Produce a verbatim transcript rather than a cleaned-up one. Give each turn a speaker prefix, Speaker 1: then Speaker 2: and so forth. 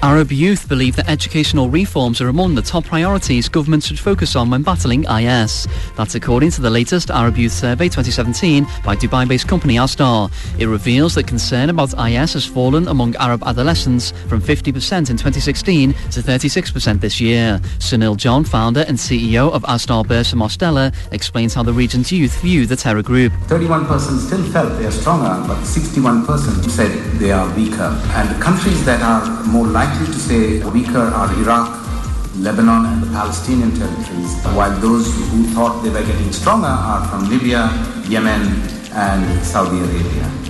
Speaker 1: Arab youth believe that educational reforms are among the top priorities governments should focus on when battling I S. That's according to the latest Arab Youth Survey twenty seventeen by Dubai-based company Astar. It reveals that concern about I S has fallen among Arab adolescents from fifty percent in twenty sixteen to thirty-six percent this year. Sunil John, founder and C E O of Astar Bursa Mostella, explains how the region's youth view the terror group.
Speaker 2: thirty-one percent still felt they are stronger, but sixty-one percent said they are weaker. And the countries that are more likely to say weaker are Iraq, Lebanon and the Palestinian territories, while those who thought they were getting stronger are from Libya, Yemen and Saudi Arabia.